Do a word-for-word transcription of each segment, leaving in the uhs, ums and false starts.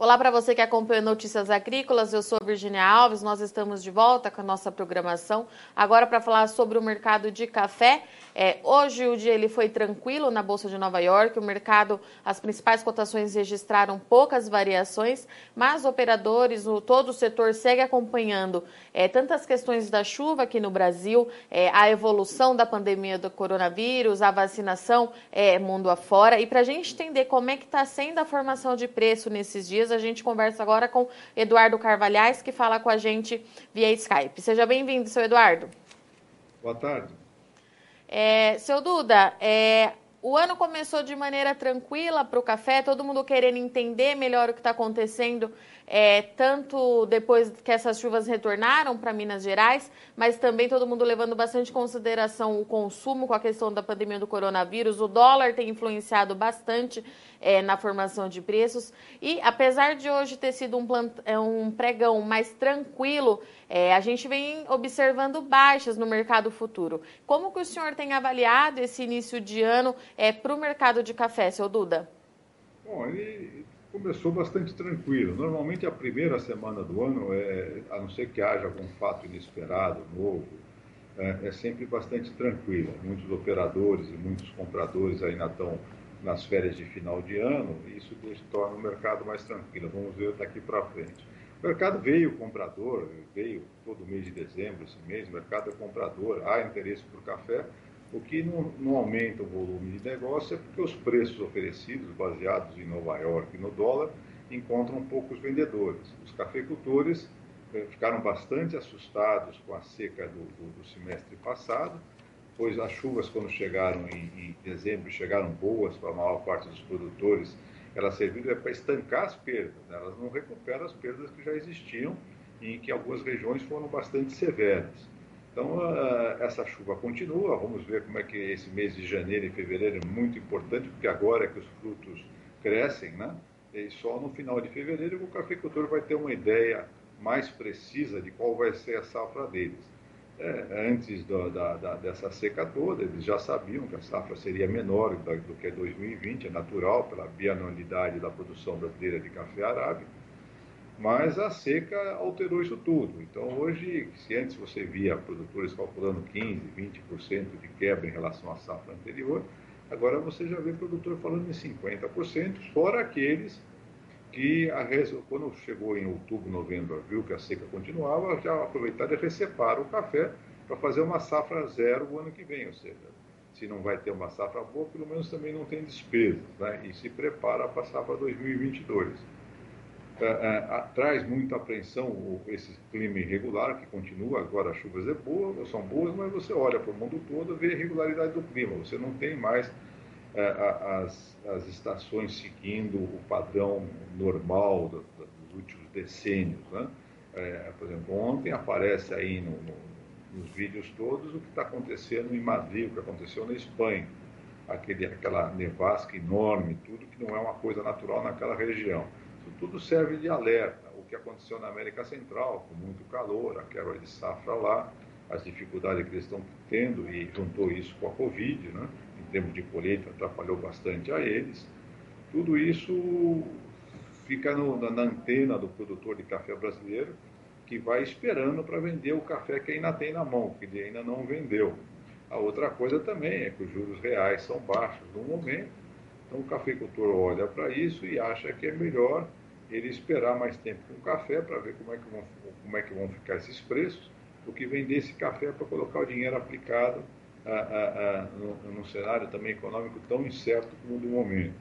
Olá para você que acompanha Notícias Agrícolas, eu sou Virginia Alves, nós estamos de volta com a nossa programação, agora para falar sobre o mercado de café. É, hoje o dia ele foi tranquilo na Bolsa de Nova York, o mercado, as principais cotações registraram poucas variações, mas operadores, o, todo o setor segue acompanhando é, tantas questões da chuva aqui no Brasil, é, a evolução da pandemia do coronavírus, a vacinação é, mundo afora, e para a gente entender como é que está sendo a formação de preço nesses dias, a gente conversa agora com Eduardo Carvalhais, que fala com a gente via Skype. Seja bem-vindo, seu Eduardo. Boa tarde. É, seu Duda, é, o ano começou de maneira tranquila para o café, todo mundo querendo entender melhor o que está acontecendo, é, tanto depois que essas chuvas retornaram para Minas Gerais, mas também todo mundo levando bastante em consideração o consumo com a questão da pandemia do coronavírus. O dólar tem influenciado bastante é, na formação de preços e, apesar de hoje ter sido um, plant... um pregão mais tranquilo, é, a gente vem observando baixas no mercado futuro. Como que o senhor tem avaliado esse início de ano é, para o mercado de café, seu Duda? Bom, ele começou bastante tranquilo. Normalmente a primeira semana do ano, é, a não ser que haja algum fato inesperado, novo, é, é sempre bastante tranquila. Muitos operadores e muitos compradores ainda estão nas férias de final de ano, e isso deixa, torna o mercado mais tranquilo. Vamos ver daqui para frente. O mercado veio comprador, veio todo mês de dezembro, esse mês, o mercado é comprador, há interesse por café. O que não, não aumenta o volume de negócio é porque os preços oferecidos, baseados em Nova York e no dólar, encontram poucos vendedores. Os cafeicultores eh, ficaram bastante assustados com a seca do, do, do semestre passado, pois as chuvas, quando chegaram em, em dezembro, chegaram boas para a maior parte dos produtores, elas serviram para estancar as perdas, né? Elas não recuperam as perdas que já existiam e em que algumas regiões foram bastante severas. Então, essa chuva continua, vamos ver como é que esse mês de janeiro e fevereiro é muito importante, porque agora é que os frutos crescem, né? E só no final de fevereiro o cafeicultor vai ter uma ideia mais precisa de qual vai ser a safra deles. É, antes do, da, da, dessa seca toda, eles já sabiam que a safra seria menor do, do que dois mil e vinte, é natural, pela bianualidade da produção brasileira de café arábica. Mas a seca alterou isso tudo. Então, hoje, se antes você via produtores calculando quinze, vinte por cento de quebra em relação à safra anterior, agora você já vê produtor falando em cinquenta por cento, fora aqueles que, a, quando chegou em outubro, novembro, viu que a seca continuava, já aproveitaram e receparam o café para fazer uma safra zero o ano que vem. Ou seja, se não vai ter uma safra boa, pelo menos também não tem despesas, né? E se prepara para a safra dois mil e vinte e dois. É, é, traz muita apreensão o, esse clima irregular que continua. Agora as chuvas é boa, são boas, mas você olha para o mundo todo e vê a irregularidade do clima. Você não tem mais é, as, as estações seguindo o padrão normal do, do, dos últimos decênios, né? É, por exemplo, ontem aparece aí no, no, nos vídeos todos o que está acontecendo em Madrid, o que aconteceu na Espanha, aquele, aquela nevasca enorme, tudo que não é uma coisa natural naquela região. Isso tudo serve de alerta. O que aconteceu na América Central, com muito calor, a quebra de safra lá, as dificuldades que eles estão tendo, e juntou isso com a Covid, né? Em termos de colheita, atrapalhou bastante a eles. Tudo isso fica no, na, na antena do produtor de café brasileiro, que vai esperando para vender o café que ainda tem na mão, que ele ainda não vendeu. A outra coisa também é que os juros reais são baixos no momento. Então o cafeicultor olha para isso e acha que é melhor ele esperar mais tempo com o café para ver como é, que vão, como é que vão ficar esses preços, do que vender esse café para colocar o dinheiro aplicado a, a, a, no, num cenário também econômico tão incerto como o do momento.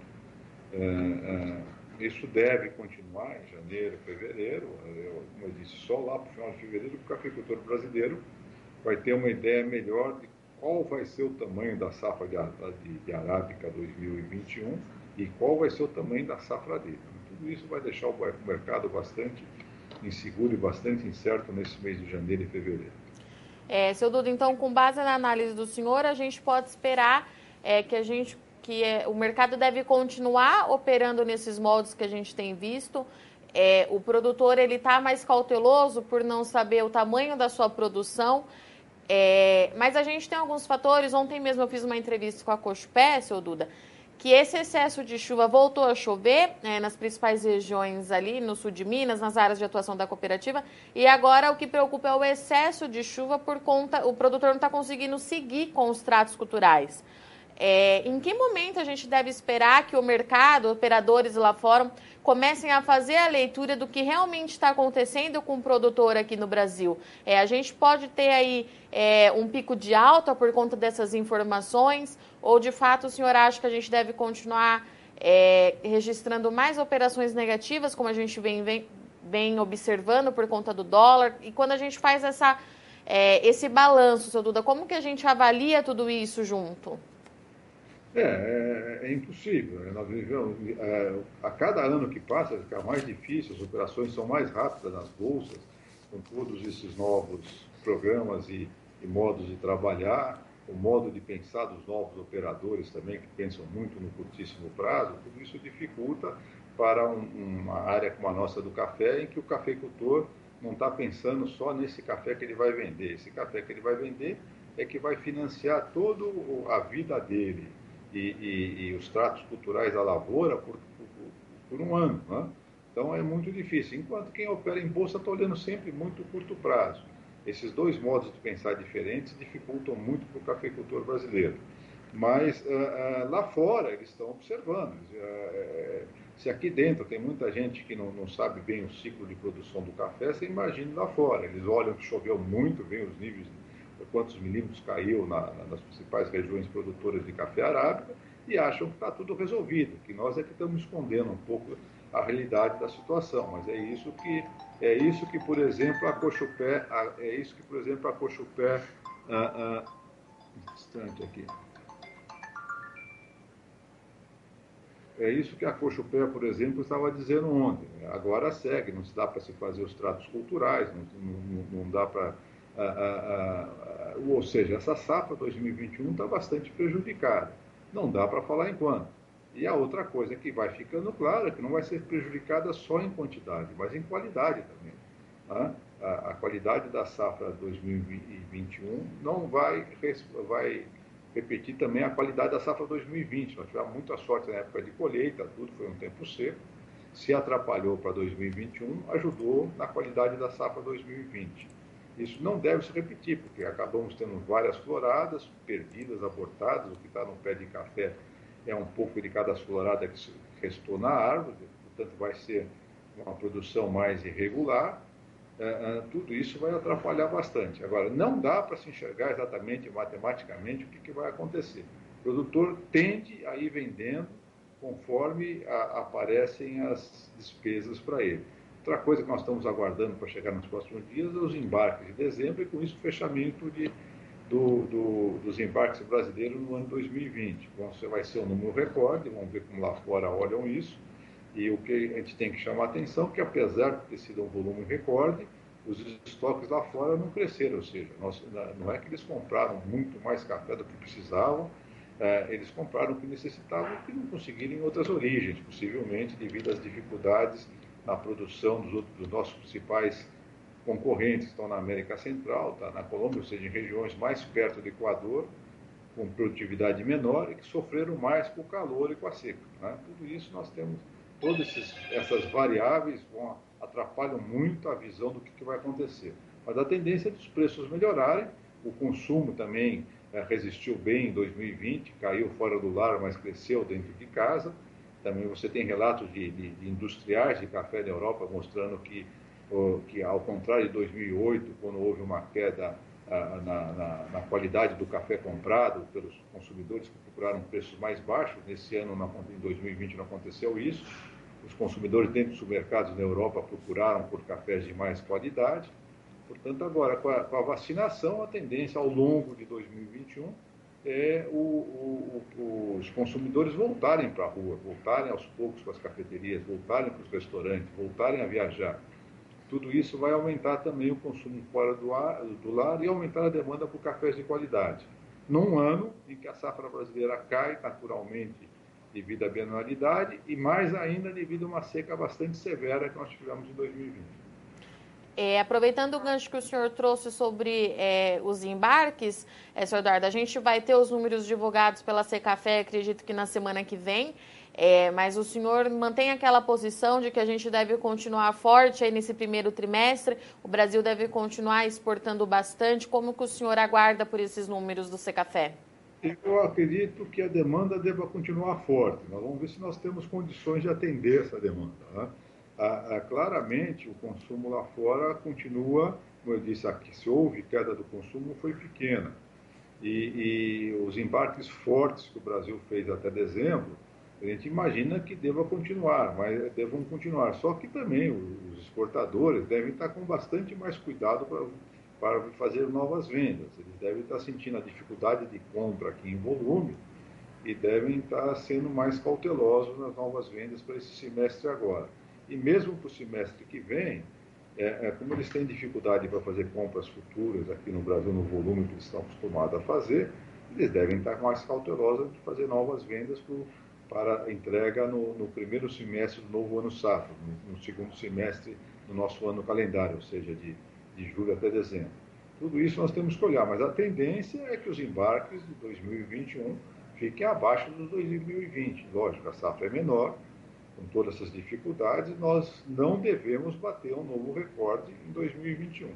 É, é, isso deve continuar em janeiro, fevereiro. Eu, como eu disse, só lá para o final de fevereiro o cafeicultor brasileiro vai ter uma ideia melhor de qual vai ser o tamanho da safra de, de, de Arábica dois mil e vinte e um e qual vai ser o tamanho da safra dele. Tudo isso vai deixar o mercado bastante inseguro e bastante incerto nesse mês de janeiro e fevereiro. É, seu Duda, então, com base na análise do senhor, a gente pode esperar é, que, a gente, que é, o mercado deve continuar operando nesses moldes que a gente tem visto. É, o produtor ele está mais cauteloso por não saber o tamanho da sua produção. É, mas a gente tem alguns fatores. Ontem mesmo eu fiz uma entrevista com a Cochupé, seu Duda, que esse excesso de chuva voltou a chover é, nas principais regiões ali, no sul de Minas, nas áreas de atuação da cooperativa, e agora o que preocupa é o excesso de chuva por conta, o produtor não está conseguindo seguir com os tratos culturais. É, em que momento a gente deve esperar que o mercado, operadores lá fora, comecem a fazer a leitura do que realmente está acontecendo com o produtor aqui no Brasil? É, a gente pode ter aí é, um pico de alta por conta dessas informações, ou de fato o senhor acha que a gente deve continuar é, registrando mais operações negativas, como a gente vem, vem, vem observando por conta do dólar? E quando a gente faz essa, é, esse balanço, seu Duda, como que a gente avalia tudo isso junto? É, é, é impossível. Né? Nós vivemos, é, a cada ano que passa fica mais difícil, as operações são mais rápidas nas bolsas, com todos esses novos programas e, e modos de trabalhar, o modo de pensar dos novos operadores também, que pensam muito no curtíssimo prazo, tudo isso dificulta para um, uma área como a nossa do café, em que o cafeicultor não está pensando só nesse café que ele vai vender. Esse café que ele vai vender é que vai financiar toda a vida dele. E, e, e os tratos culturais da lavoura por, por, por um ano. Né? Então é muito difícil. Enquanto quem opera em bolsa está olhando sempre muito curto prazo. Esses dois modos de pensar diferentes dificultam muito para o cafeicultor brasileiro. Mas uh, uh, lá fora eles estão observando. Uh, se aqui dentro tem muita gente que não, não sabe bem o ciclo de produção do café, você imagina lá fora. Eles olham que choveu muito, veem os níveis quantos milímetros caiu na, nas principais regiões produtoras de café arábica e acham que está tudo resolvido, que nós é que estamos escondendo um pouco a realidade da situação. Mas é isso que, é isso que por exemplo, a Cochupé, é isso que, por exemplo, a Cochupé, ah, ah, instante aqui. É isso que a Cochupé, por exemplo, estava dizendo ontem. Agora segue, não se dá para se fazer os tratos culturais, não, não, não dá para... Ah, ah, ah, ou seja, essa safra dois mil e vinte e um está bastante prejudicada. Não dá para falar em quanto. E a outra coisa que vai ficando clara é que não vai ser prejudicada só em quantidade, mas em qualidade também. Tá? A, a qualidade da safra dois mil e vinte e um não vai, vai repetir também a qualidade da safra dois mil e vinte. Nós tivemos muita sorte na época de colheita, tudo foi um tempo seco. Se atrapalhou para dois mil e vinte e um, ajudou na qualidade da safra dois mil e vinte. Isso não deve se repetir, porque acabamos tendo várias floradas perdidas, abortadas. O que está no pé de café é um pouco de cada florada que restou na árvore, portanto vai ser uma produção mais irregular. Uh, uh, tudo isso vai atrapalhar bastante. Agora, não dá para se enxergar exatamente matematicamente o que, que vai acontecer. O produtor tende a ir vendendo conforme a, aparecem as despesas para ele. Outra coisa que nós estamos aguardando para chegar nos próximos dias é os embarques de dezembro e com isso o fechamento de, do, do, dos embarques brasileiros no ano dois mil e vinte. Bom, isso vai ser um número recorde, vamos ver como lá fora olham isso. E o que a gente tem que chamar a atenção é que, apesar de ter sido um volume recorde, os estoques lá fora não cresceram, ou seja, nós, não é que eles compraram muito mais café do que precisavam, eh, eles compraram o que necessitavam e que não conseguiram em outras origens, possivelmente devido às dificuldades na produção dos, outros, dos nossos principais concorrentes que estão na América Central, tá, na Colômbia, ou seja, em regiões mais perto do Equador, com produtividade menor e que sofreram mais com o calor e com a seca. Né? Tudo isso nós temos, todas esses, essas variáveis vão, atrapalham muito a visão do que, que vai acontecer. Mas a tendência é dos preços melhorarem, o consumo também é, resistiu bem em dois mil e vinte, caiu fora do lar, mas cresceu dentro de casa. Também você tem relatos de, de, de industriais de café da Europa mostrando que, que, ao contrário de dois mil e oito, quando houve uma queda ah, na, na, na qualidade do café comprado pelos consumidores que procuraram preços mais baixos, nesse ano, em dois mil e vinte, não aconteceu isso. Os consumidores dentro dos supermercados na Europa procuraram por cafés de mais qualidade. Portanto, agora, com a, com a vacinação, a tendência ao longo de dois mil e vinte e um é o, o, o, os consumidores voltarem para a rua, voltarem aos poucos para as cafeterias, voltarem para os restaurantes, voltarem a viajar. Tudo isso vai aumentar também o consumo fora do, ar, do lar e aumentar a demanda por cafés de qualidade. Num ano em que a safra brasileira cai naturalmente devido à bienalidade e mais ainda devido a uma seca bastante severa que nós tivemos em dois mil e vinte. É, aproveitando o gancho que o senhor trouxe sobre é, os embarques, é, senhor Eduardo, a gente vai ter os números divulgados pela Secafé, acredito que na semana que vem, é, mas o senhor mantém aquela posição de que a gente deve continuar forte aí nesse primeiro trimestre, o Brasil deve continuar exportando bastante. Como que o senhor aguarda por esses números do Secafé? Eu acredito que a demanda deva continuar forte. Nós vamos ver se nós temos condições de atender essa demanda. Né? Ah, ah, claramente, o consumo lá fora continua, como eu disse aqui, se houve queda do consumo, foi pequena. E, e os embarques fortes que o Brasil fez até dezembro, a gente imagina que deva continuar, mas devam continuar. Só que também os exportadores devem estar com bastante mais cuidado para para fazer novas vendas. Eles devem estar sentindo a dificuldade de compra aqui em volume e devem estar sendo mais cautelosos nas novas vendas para esse semestre agora. E mesmo para o semestre que vem, é, é, como eles têm dificuldade para fazer compras futuras aqui no Brasil no volume que eles estão acostumados a fazer, eles devem estar mais cautelosos de fazer novas vendas pro, para entrega no, no primeiro semestre do novo ano safra, no, no segundo semestre do nosso ano calendário, ou seja, de de julho até dezembro. Tudo isso nós temos que olhar, mas a tendência é que os embarques de dois mil e vinte e um fiquem abaixo dos dois mil e vinte. Lógico, a safra é menor, com todas essas dificuldades, nós não devemos bater um novo recorde em dois mil e vinte e um.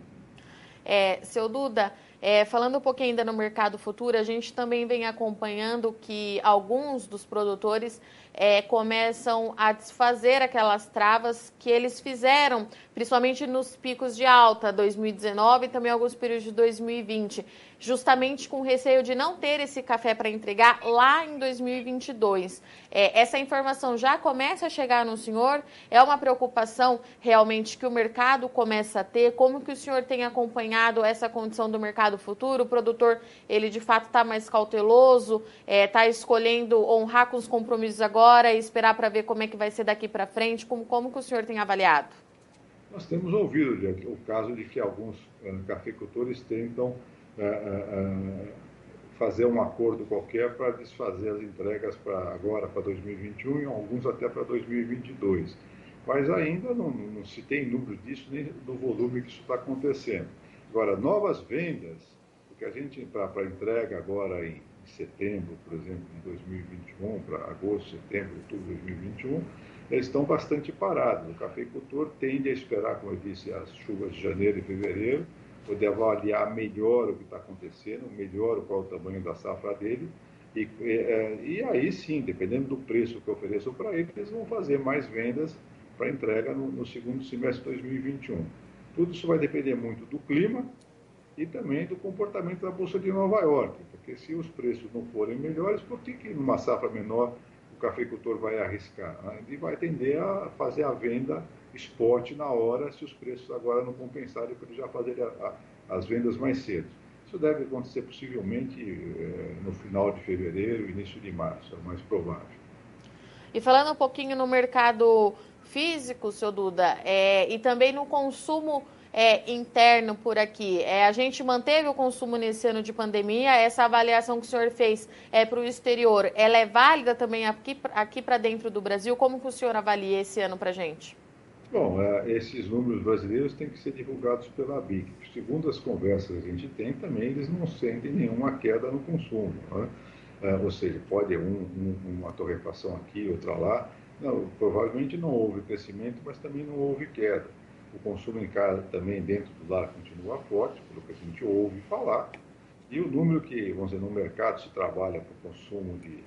É, seu Duda, é, falando um pouquinho ainda no mercado futuro, a gente também vem acompanhando que alguns dos produtores é, começam a desfazer aquelas travas que eles fizeram, principalmente nos picos de alta, dois mil e dezenove e também alguns períodos de dois mil e vinte, justamente com receio de não ter esse café para entregar lá em dois mil e vinte e dois. É, essa informação já começa a chegar no senhor? É uma preocupação realmente que o mercado começa a ter? Como que o senhor tem acompanhado essa condição do mercado futuro? O produtor, ele de fato está mais cauteloso, está é, escolhendo honrar com os compromissos agora e esperar para ver como é que vai ser daqui para frente? Como, como que o senhor tem avaliado? Nós temos ouvido o caso de que alguns uh, cafeicultores tentam uh, uh, fazer um acordo qualquer para desfazer as entregas para agora, para dois mil e vinte e um, e alguns até para dois mil e vinte e dois. Mas ainda não, não se tem número disso, nem do volume que isso está acontecendo. Agora, novas vendas, porque a gente, para entrega agora em setembro, por exemplo, de dois mil e vinte e um, para agosto, setembro, outubro de dois mil e vinte e um, eles estão bastante parados. O cafeicultor tende a esperar, como eu disse, as chuvas de janeiro e fevereiro, poder avaliar melhor o que está acontecendo, melhor qual é o tamanho da safra dele, e, e, e aí sim, dependendo do preço que eu ofereço para eles, eles vão fazer mais vendas para entrega no, no segundo semestre de dois mil e vinte e um. Tudo isso vai depender muito do clima e também do comportamento da Bolsa de Nova York, porque se os preços não forem melhores, por que que numa safra menor o cafeicultor vai arriscar? Ele vai tender a fazer a venda spot na hora, se os preços agora não compensarem, para ele já fazer a, a, as vendas mais cedo. Isso deve acontecer possivelmente eh, no final de fevereiro, início de março, é o mais provável. E falando um pouquinho no mercado físico, seu Duda, é, e também no consumo é, interno por aqui, é, a gente manteve o consumo nesse ano de pandemia, essa avaliação que o senhor fez é, para o exterior, ela é válida também aqui, aqui para dentro do Brasil? Como que o senhor avalia esse ano para a gente? Bom, é, esses números brasileiros têm que ser divulgados pela B I C. Segundo as conversas que a gente tem, também eles não sentem nenhuma queda no consumo. Né? É, ou seja, pode um, um, uma torrefação aqui, outra lá. Não, provavelmente não houve crescimento, mas também não houve queda. O consumo em casa também dentro do lar continua forte, pelo que a gente ouve falar. E o número que, vamos dizer, no mercado se trabalha para o consumo de,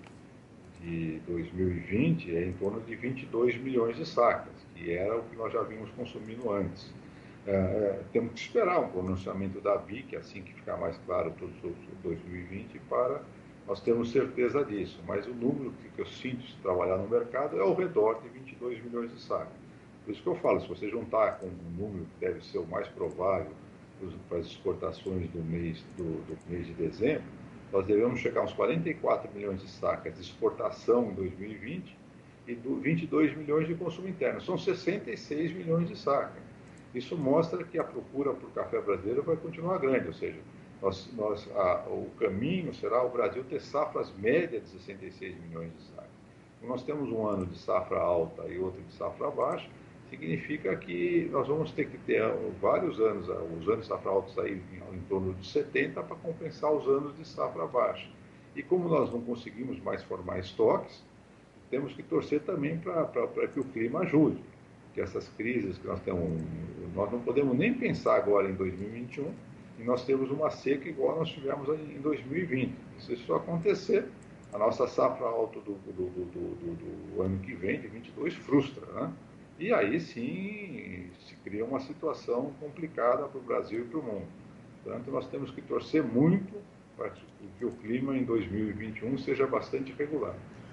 de dois mil e vinte é em torno de vinte e dois milhões de sacas, que era o que nós já vínhamos consumindo antes. É, é, temos que esperar um pronunciamento da B I C, assim que ficar mais claro tudo sobre dois mil e vinte, para nós termos certeza disso. Mas o número que eu sinto se trabalhar no mercado é ao redor de vinte e dois milhões de sacas. Por isso que eu falo, se você juntar com um número que deve ser o mais provável para as exportações do mês, do, do mês de dezembro, nós devemos chegar a uns quarenta e quatro milhões de sacas de exportação em dois mil e vinte e vinte e dois milhões de consumo interno. São sessenta e seis milhões de sacas. Isso mostra que a procura por café brasileiro vai continuar grande, ou seja, nós, nós, a, o caminho será o Brasil ter safras médias de sessenta e seis milhões de sacas. Nós temos um ano de safra alta e outro de safra baixa, significa que nós vamos ter que ter vários anos, os anos de safra altos aí em, em torno de setenta para compensar os anos de safra baixa. E como nós não conseguimos mais formar estoques, temos que torcer também para que o clima ajude. Que essas crises que nós temos, nós não podemos nem pensar agora em dois mil e vinte e um e nós temos uma seca igual nós tivemos em dois mil e vinte. Se isso acontecer, a nossa safra alta do, do, do, do, do ano que vem, de vinte e dois, frustra, né? E aí sim se cria uma situação complicada para o Brasil e para o mundo. Portanto, nós temos que torcer muito para que o clima em dois mil e vinte e um seja bastante regular.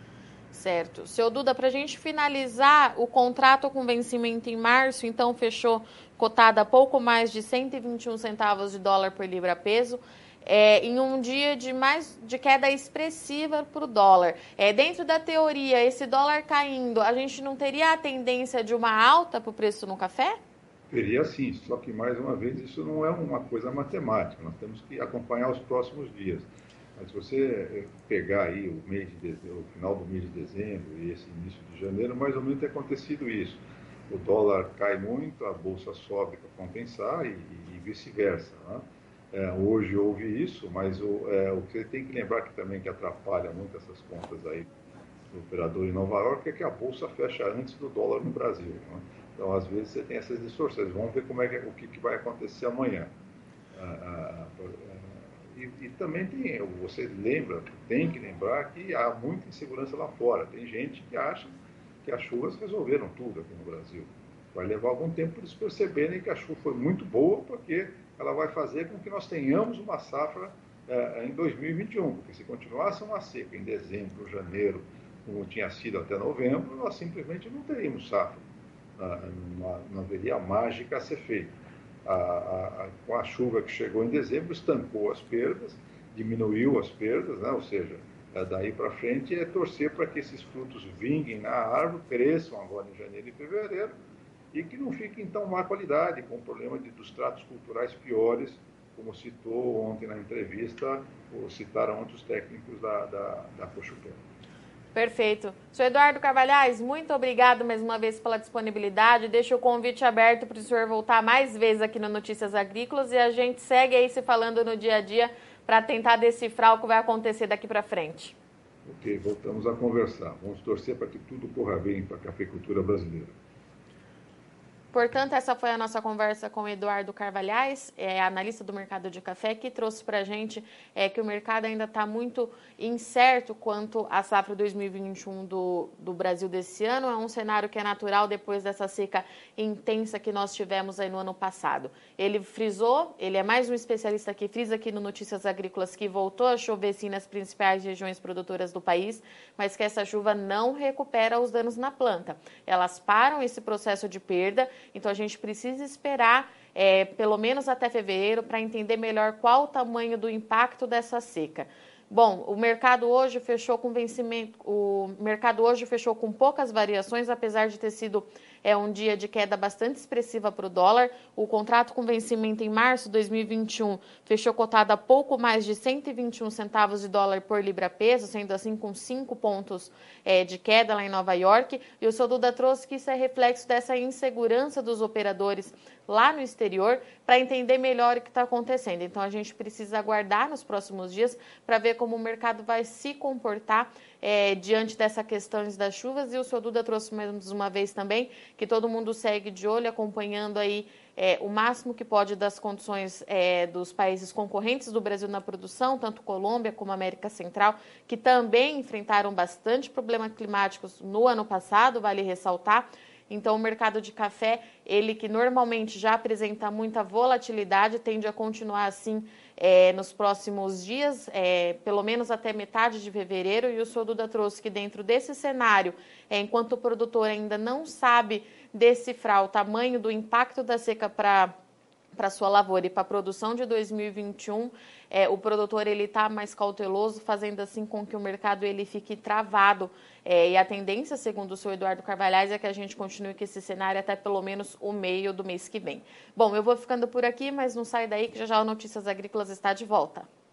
Certo. Seu Duda, para a gente finalizar, o contrato com vencimento em março, então, fechou cotada a pouco mais de cento e vinte e um centavos de dólar por libra-peso, é, em um dia de, mais, de queda expressiva para o dólar. É, dentro da teoria, esse dólar caindo, a gente não teria a tendência de uma alta para o preço no café? Teria sim, só que, mais uma vez, isso não é uma coisa matemática, nós temos que acompanhar os próximos dias. Mas se você pegar aí o, mês de dezembro, o final do mês de dezembro e esse início de janeiro, mais ou menos tem acontecido isso. O dólar cai muito, a bolsa sobe para compensar e, e vice-versa, né? É, hoje houve isso, mas o, é, o que você tem que lembrar que também que atrapalha muito essas contas aí do operador em Nova York é que a bolsa fecha antes do dólar no Brasil, né? Então, às vezes, você tem essas distorções. Vamos ver como é que, o que, que vai acontecer amanhã. Ah, ah, ah, E, e também tem, você lembra, tem que lembrar que há muita insegurança lá fora. Tem gente que acha que as chuvas resolveram tudo aqui no Brasil. Vai levar algum tempo para eles perceberem que a chuva foi muito boa, porque ela vai fazer com que nós tenhamos uma safra eh, em dois mil e vinte e um. Porque se continuasse uma seca em dezembro, janeiro, como tinha sido até novembro, nós simplesmente não teríamos safra. Não, não haveria mágica a ser feita. A, a, a, com a chuva que chegou em dezembro, estancou as perdas, diminuiu as perdas, né? Ou seja, daí para frente é torcer para que esses frutos vinguem na árvore, cresçam agora em janeiro e fevereiro, e que não fiquem tão má qualidade, com o problema de, dos tratos culturais piores, como citou ontem na entrevista, ou citaram ontem os técnicos da, da, da Cochupé. Perfeito. Senhor Eduardo Carvalhais, muito obrigado mais uma vez pela disponibilidade. Deixo o convite aberto para o senhor voltar mais vezes aqui no Notícias Agrícolas e a gente segue aí se falando no dia a dia para tentar decifrar o que vai acontecer daqui para frente. Ok, voltamos a conversar. Vamos torcer para que tudo corra bem para a cafeicultura brasileira. Portanto, essa foi a nossa conversa com o Eduardo Carvalhais, é, analista do mercado de café, que trouxe para a gente é, que o mercado ainda está muito incerto quanto à safra dois mil e vinte e um do, do Brasil desse ano. É um cenário que é natural depois dessa seca intensa que nós tivemos aí no ano passado. Ele frisou, ele é mais um especialista que frisa aqui no Notícias Agrícolas, que voltou a chover sim nas principais regiões produtoras do país, mas que essa chuva não recupera os danos na planta. Elas param esse processo de perda. Então, a gente precisa esperar é, pelo menos até fevereiro para entender melhor qual o tamanho do impacto dessa seca. Bom, o mercado hoje fechou com vencimento, o mercado hoje fechou com poucas variações, apesar de ter sido é, um dia de queda bastante expressiva para o dólar. O contrato com vencimento em março de dois mil e vinte e um fechou cotado a pouco mais de cento e vinte e um centavos de dólar por libra-peso, sendo assim com cinco pontos é, de queda lá em Nova York. E o seu Duda trouxe que isso é reflexo dessa insegurança dos operadores lá no exterior para entender melhor o que está acontecendo. Então, a gente precisa aguardar nos próximos dias para ver como o mercado vai se comportar é, diante dessas questões das chuvas. E o seu Duda trouxe mais uma vez também que todo mundo segue de olho, acompanhando aí é, o máximo que pode das condições é, dos países concorrentes do Brasil na produção, tanto Colômbia como América Central, que também enfrentaram bastante problemas climáticos no ano passado, vale ressaltar. Então, o mercado de café, ele que normalmente já apresenta muita volatilidade, tende a continuar assim é, nos próximos dias, é, pelo menos até metade de fevereiro. E o senhor Duda trouxe que dentro desse cenário, é, enquanto o produtor ainda não sabe decifrar o tamanho do impacto da seca para para sua lavoura e para a produção de dois mil e vinte e um, é, o produtor ele está mais cauteloso, fazendo assim com que o mercado ele fique travado. É, e a tendência, segundo o senhor Eduardo Carvalhais, é que a gente continue com esse cenário até pelo menos o meio do mês que vem. Bom, eu vou ficando por aqui, mas não sai daí que já já o Notícias Agrícolas está de volta.